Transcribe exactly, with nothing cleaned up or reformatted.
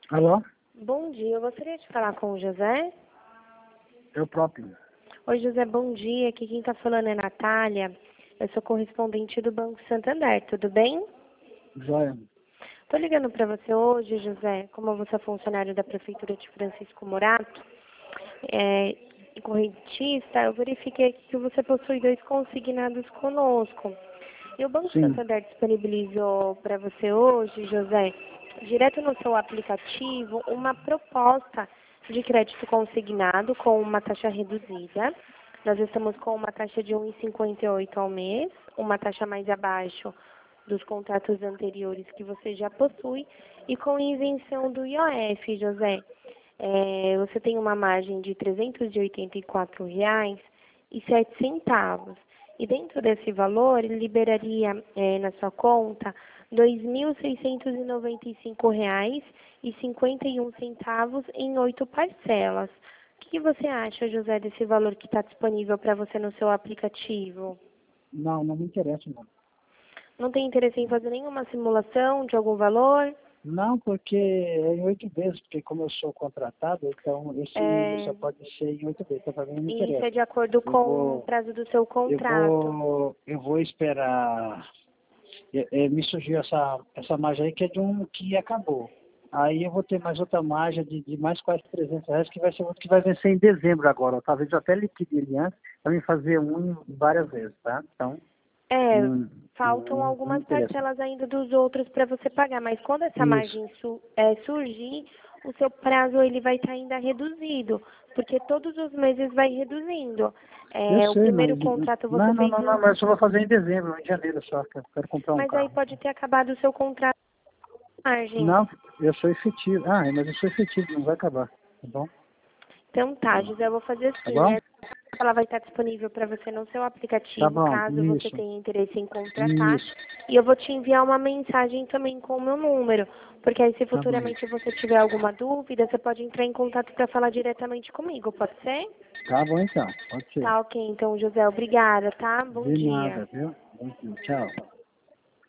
Alô? Bom dia, eu gostaria de falar com o José. Eu próprio. Oi, José, bom dia. Aqui quem está falando é Natália. Eu sou correspondente do Banco Santander, tudo bem? Joia. Estou ligando para você hoje, José, como você é funcionário da Prefeitura de Francisco Morato, é, e correntista, eu verifiquei aqui que você possui dois consignados conosco. E o Banco Sim. Santander disponibilizou para você hoje, José, direto no seu aplicativo, uma proposta de crédito consignado com uma taxa reduzida. Nós estamos com uma taxa de um vírgula cinquenta e oito ao mês, uma taxa mais abaixo dos contratos anteriores que você já possui, e com isenção do I O F, José. É, você tem uma margem de trezentos e oitenta e quatro reais e sete centavos. E dentro desse valor, ele liberaria é, na sua conta dois mil seiscentos e noventa e cinco reais e cinquenta e um centavos em oito parcelas. O que você acha, José, desse valor que está disponível para você no seu aplicativo? Não, não me interessa, não. Não tem interesse em fazer nenhuma simulação de algum valor? Não, porque é em oito vezes, porque como eu sou contratado, então esse É, só pode ser em oito vezes. Então, para mim não me e isso interessa. é de acordo Eu com o vou, prazo do seu eu contrato. vou, eu vou esperar. É, é, me surgiu essa, essa margem aí que é de um que acabou. Aí eu vou ter mais outra margem de, de mais quase trezentos reais, que vai ser outro que vai vencer em dezembro agora. Talvez eu até liquide ele antes, para mim fazer um várias vezes, tá? Então, É, não, faltam não, não me algumas interessa. parcelas ainda dos outros para você pagar, mas quando essa Isso. margem su- é, surgir, o seu prazo ele vai estar ainda reduzido, porque todos os meses vai reduzindo. Eu É, o sei, primeiro mas. contrato você Não, não, fez não, não, em. mas eu só vou fazer em dezembro, em janeiro só, que eu quero comprar um Mas aí carro. pode ter acabado o seu contrato com margem. Não, eu sou efetivo. Ah, mas eu sou efetivo, não vai acabar. Tá bom? Então tá, José, eu vou fazer Tá assim. bom? É, ela vai estar disponível para você no seu Tá aplicativo, bom, caso você isso. tenha interesse em contratar. Isso. E eu vou te enviar uma mensagem também com o meu número, porque aí se Tá bom. futuramente você tiver alguma dúvida, você pode entrar em contato para falar diretamente comigo, pode ser? Tá bom então, pode ser. Tá ok, então, José, obrigada, tá? Bom De dia. nada, viu? Bom dia. Tchau.